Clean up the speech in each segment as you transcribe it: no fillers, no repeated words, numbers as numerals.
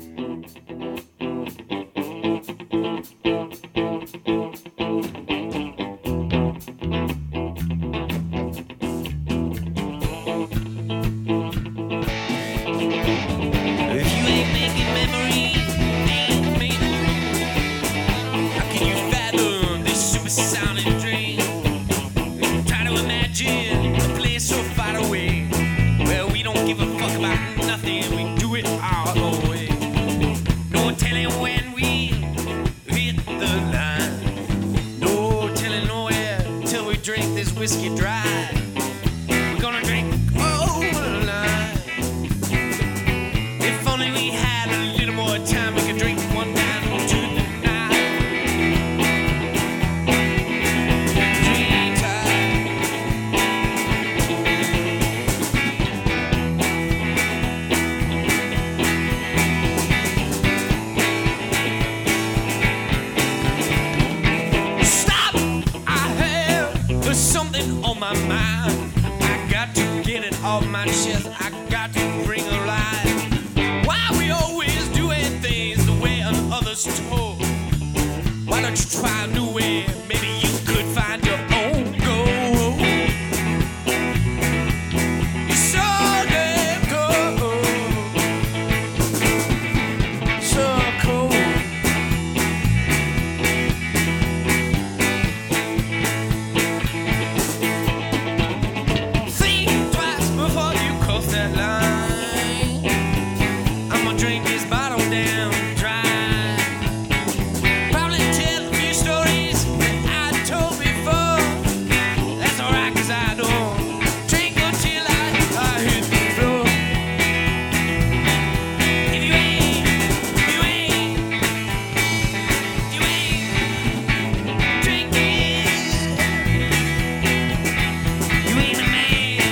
Whiskey dry. We're gonna drink all night. If only we had a little more time, we could drink one down to the night. Dream time. Stop! I have something on my mind. I got to get it off my chest. I got to bring it alive. Why we always doing things the way others told? Why don't you try a new way? Maybe you could find your own goal. You're so damn cold, so cold. Drink this bottle down dry. Probably tell a few stories that I told before. That's alright, 'cause I don't drink until I hit the floor. If you ain't drinking, you ain't a man.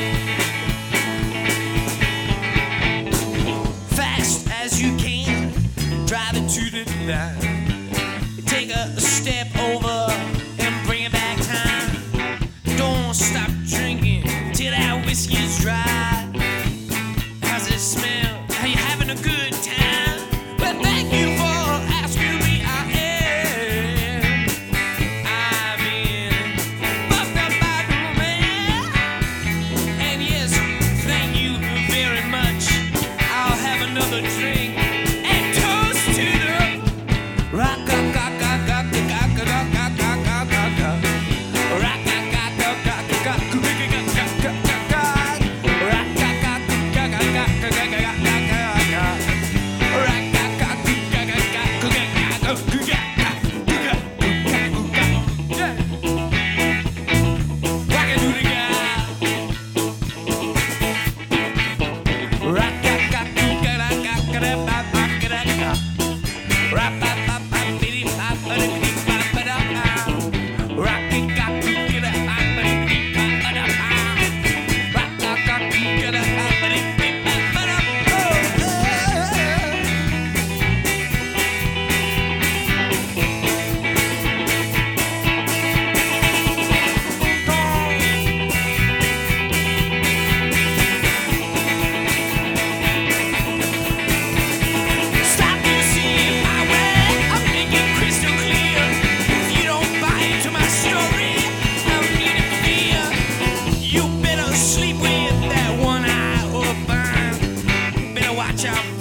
Fast as you can, drive it to the night. Take a step over and bring it back time. Don't stop drinking till that whiskey's dry. How's it smell? Are you having a good time? Well, thank you for asking me. I am. I've been fucked up by the man. And yes, thank you very much. I'll have another drink and toast to the rock, rock, rock, rock, rock, rock, rock, rock, rock, rock, rock, rock, rock, Sleep with that one eye open. Better watch out.